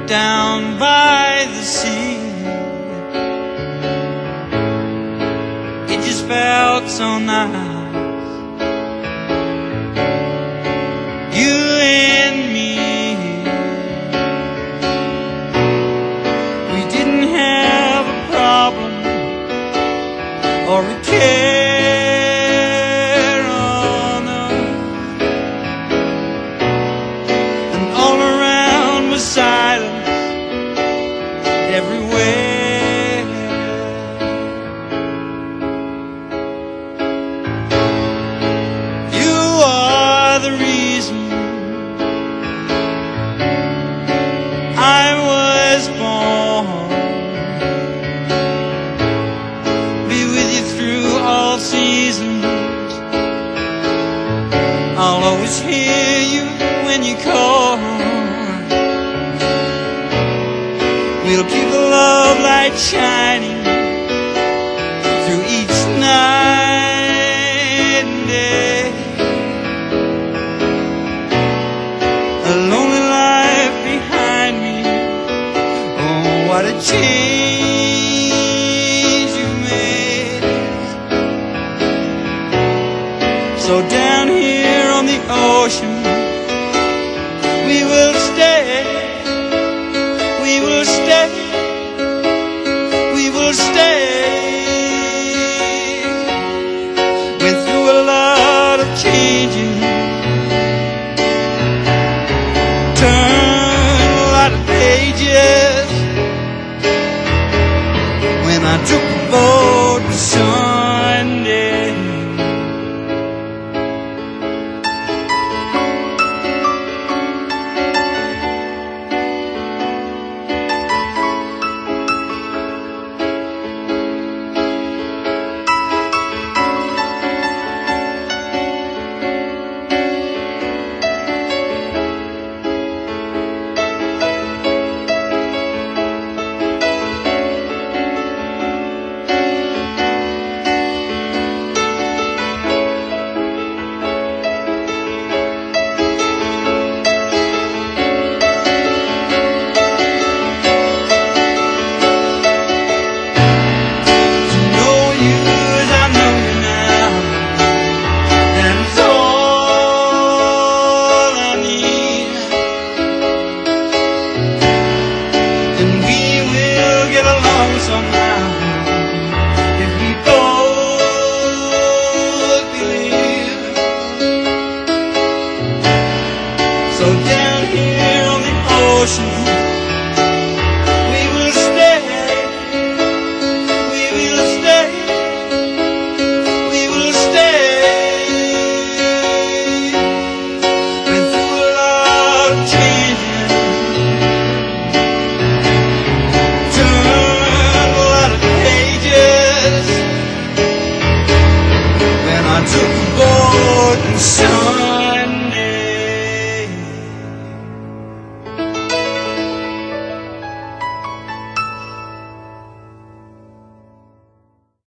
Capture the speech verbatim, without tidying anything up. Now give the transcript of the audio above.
down by the sea. It just felt so nice, you and me. We didn't have a problem or a care on us, and all around was silence everywhere. You are the reason I was born. Be with you through all seasons. I'll always hear you when you call. We'll keep the love light shining through each night and day. A lonely life behind me, oh, what a change you made. So down here on the ocean, we will stay. We will stay, we will stay. Went through a lot of changing, turned a lot of pages when I took the boat to Sunday. Somehow, if we both believe. So down here on the ocean, we will stay, we will stay, we will stay. Been through a lot of changing, when I took a board and sun.